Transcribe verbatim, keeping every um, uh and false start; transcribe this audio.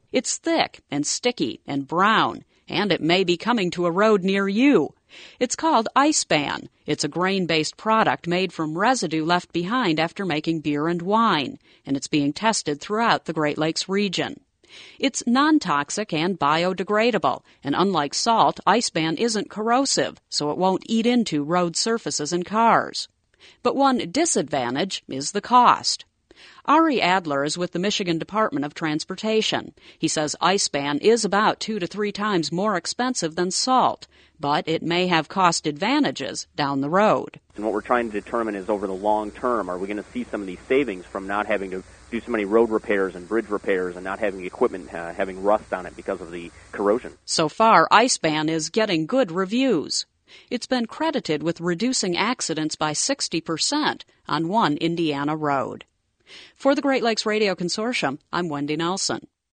It's thick and sticky and brown, and it may be coming to a road near you. It's called IceBan. It's a grain-based product made from residue left behind after making beer and wine, and it's being tested throughout the Great Lakes region. It's non-toxic and biodegradable, and unlike salt, IceBan isn't corrosive, so it won't eat into road surfaces and cars. But one disadvantage is the cost. Ari Adler is with the Michigan Department of Transportation. He says IceBan is about two to three times more expensive than salt, but it may have cost advantages down the road. And what we're trying to determine is over the long term, are we going to see some of these savings from not having to do so many road repairs and bridge repairs and not having equipment uh, having rust on it because of the corrosion? So far, IceBan is getting good reviews. It's been credited with reducing accidents by sixty percent on one Indiana road. For the Great Lakes Radio Consortium, I'm Wendy Nelson.